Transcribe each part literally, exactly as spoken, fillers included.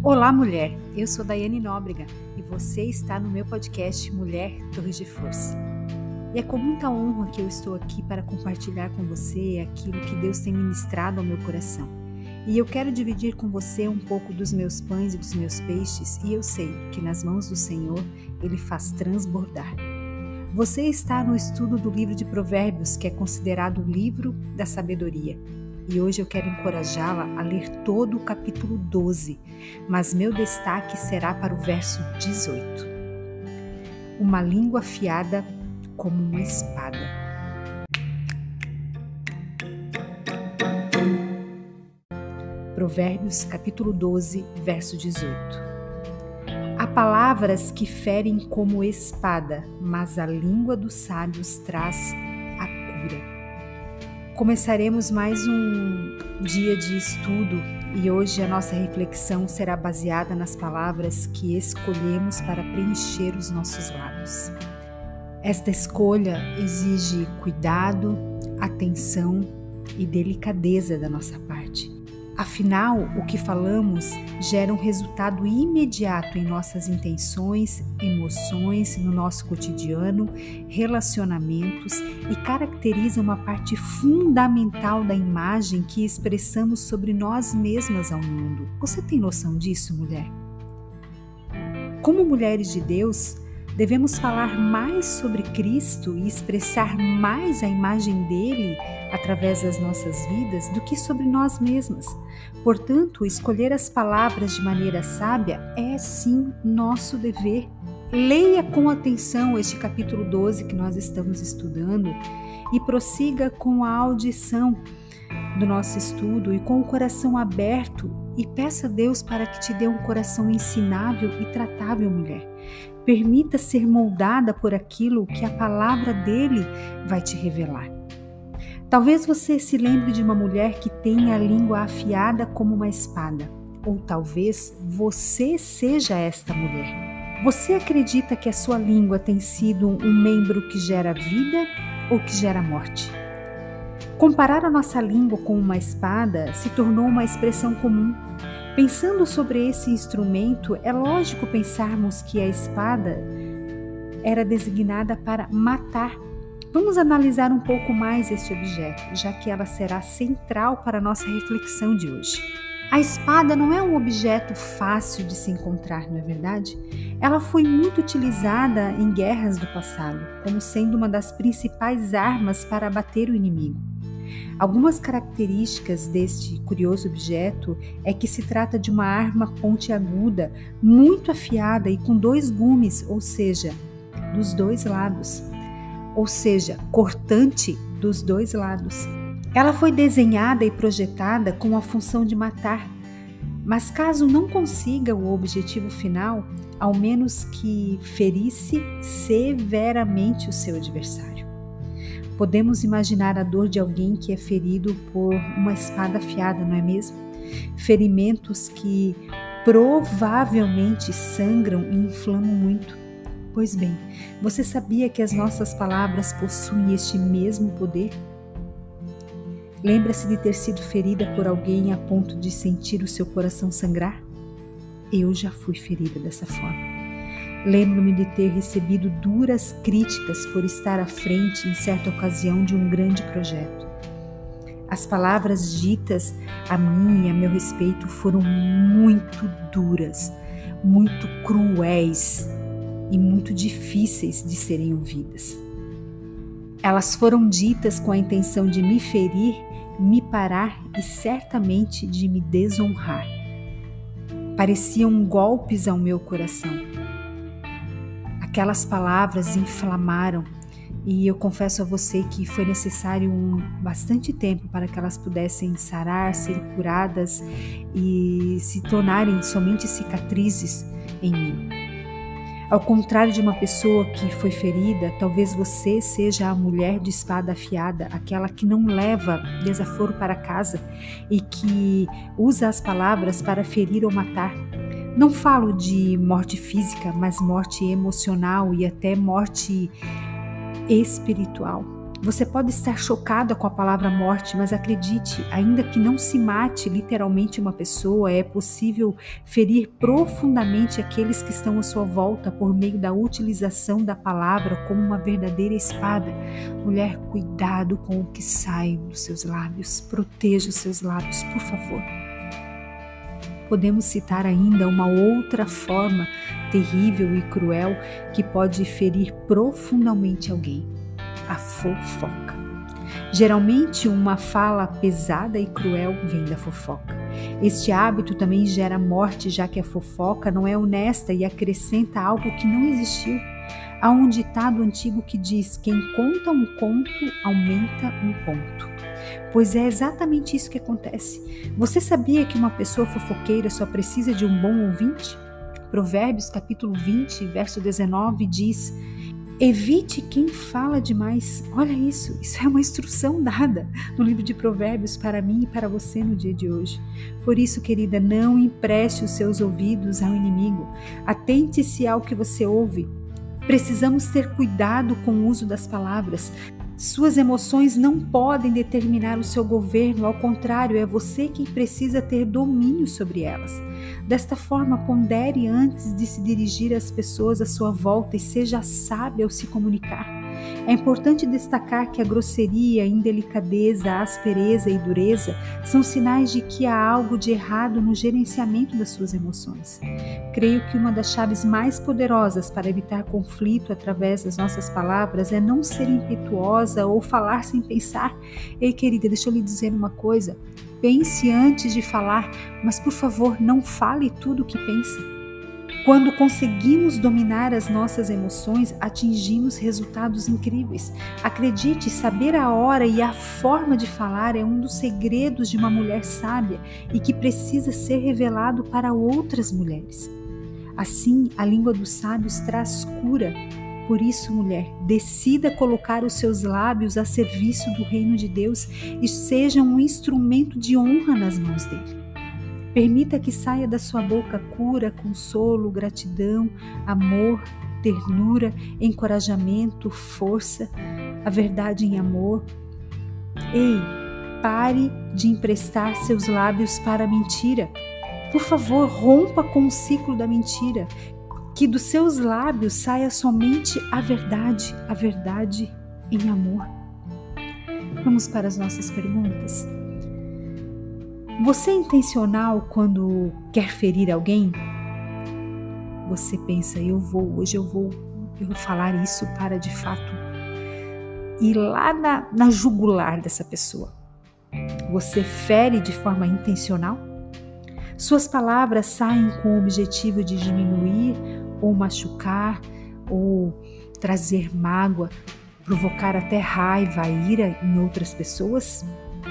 Olá, mulher! Eu sou Daiane Nóbrega e você está no meu podcast Mulher Torres de Força. E é com muita honra que eu estou aqui para compartilhar com você aquilo que Deus tem ministrado ao meu coração. E eu quero dividir com você um pouco dos meus pães e dos meus peixes, e eu sei que nas mãos do Senhor Ele faz transbordar. Você está no estudo do livro de Provérbios, que é considerado o livro da sabedoria. E hoje eu quero encorajá-la a ler todo o capítulo doze, mas meu destaque será para o verso dezoito. Uma língua afiada como uma espada. Provérbios capítulo doze, verso dezoito. Há palavras que ferem como espada, mas a língua dos sábios traz a cura. Começaremos mais um dia de estudo e hoje a nossa reflexão será baseada nas palavras que escolhemos para preencher os nossos lábios. Esta escolha exige cuidado, atenção e delicadeza da nossa parte. Afinal, o que falamos gera um resultado imediato em nossas intenções, emoções, no nosso cotidiano, relacionamentos e caracteriza uma parte fundamental da imagem que expressamos sobre nós mesmas ao mundo. Você tem noção disso, mulher? Como mulheres de Deus, devemos falar mais sobre Cristo e expressar mais a imagem dele através das nossas vidas do que sobre nós mesmas. Portanto, escolher as palavras de maneira sábia é sim nosso dever. Leia com atenção este capítulo doze que nós estamos estudando e prossiga com a audição do nosso estudo e com o coração aberto e peça a Deus para que te dê um coração ensinável e tratável, mulher. Permita ser moldada por aquilo que a palavra dele vai te revelar. Talvez você se lembre de uma mulher que tenha a língua afiada como uma espada, ou talvez você seja esta mulher. Você acredita que a sua língua tem sido um membro que gera vida ou que gera morte? Comparar a nossa língua com uma espada se tornou uma expressão comum. Pensando sobre esse instrumento, é lógico pensarmos que a espada era designada para matar. Vamos analisar um pouco mais esse objeto, já que ela será central para a nossa reflexão de hoje. A espada não é um objeto fácil de se encontrar, não é verdade? Ela foi muito utilizada em guerras do passado, como sendo uma das principais armas para abater o inimigo. Algumas características deste curioso objeto é que se trata de uma arma pontiaguda, muito afiada e com dois gumes, ou seja, dos dois lados, ou seja, cortante dos dois lados. Ela foi desenhada e projetada com a função de matar, mas caso não consiga o objetivo final, ao menos que ferisse severamente o seu adversário. Podemos imaginar a dor de alguém que é ferido por uma espada afiada, não é mesmo? Ferimentos que provavelmente sangram e inflamam muito. Pois bem, você sabia que as nossas palavras possuem este mesmo poder? Lembra-se de ter sido ferida por alguém a ponto de sentir o seu coração sangrar? Eu já fui ferida dessa forma. Lembro-me de ter recebido duras críticas por estar à frente em certa ocasião de um grande projeto. As palavras ditas a mim e a meu respeito foram muito duras, muito cruéis e muito difíceis de serem ouvidas. Elas foram ditas com a intenção de me ferir, me parar e certamente de me desonrar. Pareciam golpes ao meu coração. Aquelas palavras inflamaram e eu confesso a você que foi necessário um, bastante tempo para que elas pudessem sarar, ser curadas e se tornarem somente cicatrizes em mim. Ao contrário de uma pessoa que foi ferida, talvez você seja a mulher de espada afiada, aquela que não leva desaforo para casa e que usa as palavras para ferir ou matar. Não falo de morte física, mas morte emocional e até morte espiritual. Você pode estar chocada com a palavra morte, mas acredite, ainda que não se mate literalmente uma pessoa, é possível ferir profundamente aqueles que estão à sua volta por meio da utilização da palavra como uma verdadeira espada. Mulher, cuidado com o que sai dos seus lábios. Proteja os seus lábios, por favor. Podemos citar ainda uma outra forma terrível e cruel que pode ferir profundamente alguém: a fofoca. Geralmente, uma fala pesada e cruel vem da fofoca. Este hábito também gera morte, já que a fofoca não é honesta e acrescenta algo que não existiu. Há um ditado antigo que diz: quem conta um conto aumenta um ponto. Pois é exatamente isso que acontece. Você sabia que uma pessoa fofoqueira só precisa de um bom ouvinte? Provérbios capítulo vinte, verso dezenove diz: evite quem fala demais. Olha isso, isso é uma instrução dada no livro de Provérbios para mim e para você no dia de hoje. Por isso, querida, não empreste os seus ouvidos ao inimigo. Atente-se ao que você ouve. Precisamos ter cuidado com o uso das palavras. Suas emoções não podem determinar o seu governo, ao contrário, é você quem precisa ter domínio sobre elas. Desta forma, pondere antes de se dirigir às pessoas à sua volta e seja sábia ao se comunicar. É importante destacar que a grosseria, a indelicadeza, a aspereza e dureza são sinais de que há algo de errado no gerenciamento das suas emoções. Creio que uma das chaves mais poderosas para evitar conflito através das nossas palavras é não ser impetuosa ou falar sem pensar. Ei, querida, deixa eu lhe dizer uma coisa. Pense antes de falar, mas por favor, não fale tudo o que pensa. Quando conseguimos dominar as nossas emoções, atingimos resultados incríveis. Acredite, saber a hora e a forma de falar é um dos segredos de uma mulher sábia e que precisa ser revelado para outras mulheres. Assim, a língua dos sábios traz cura. Por isso, mulher, decida colocar os seus lábios a serviço do reino de Deus e seja um instrumento de honra nas mãos dele. Permita que saia da sua boca cura, consolo, gratidão, amor, ternura, encorajamento, força, a verdade em amor. Ei, pare de emprestar seus lábios para a mentira. Por favor, rompa com o ciclo da mentira. Que dos seus lábios saia somente a verdade, a verdade em amor. Vamos para as nossas perguntas. Você é intencional quando quer ferir alguém? Você pensa, eu vou, hoje eu vou, eu vou falar isso para de fato ir lá na, na jugular dessa pessoa. Você fere de forma intencional? Suas palavras saem com o objetivo de diminuir ou machucar ou trazer mágoa, provocar até raiva, ira em outras pessoas?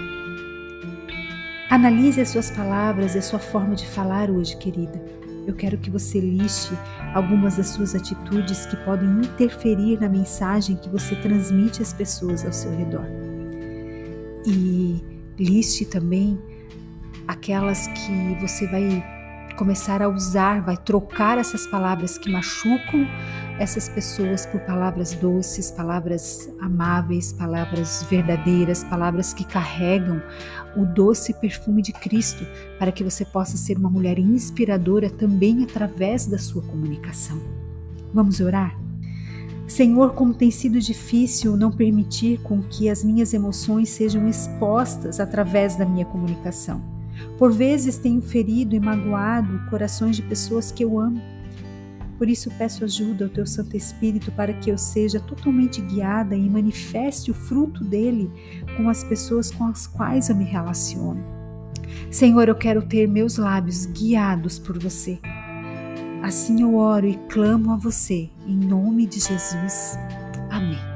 Analise as suas palavras e a sua forma de falar hoje, querida. Eu quero que você liste algumas das suas atitudes que podem interferir na mensagem que você transmite às pessoas ao seu redor. E liste também aquelas que você vai começar a usar, vai trocar essas palavras que machucam essas pessoas por palavras doces, palavras amáveis, palavras verdadeiras, palavras que carregam o doce perfume de Cristo, para que você possa ser uma mulher inspiradora também através da sua comunicação. Vamos orar? Senhor, como tem sido difícil não permitir com que as minhas emoções sejam expostas através da minha comunicação. Por vezes tenho ferido e magoado corações de pessoas que eu amo. Por isso peço ajuda ao Teu Santo Espírito para que eu seja totalmente guiada e manifeste o fruto dele com as pessoas com as quais eu me relaciono. Senhor, eu quero ter meus lábios guiados por Você. Assim eu oro e clamo a Você, em nome de Jesus. Amém.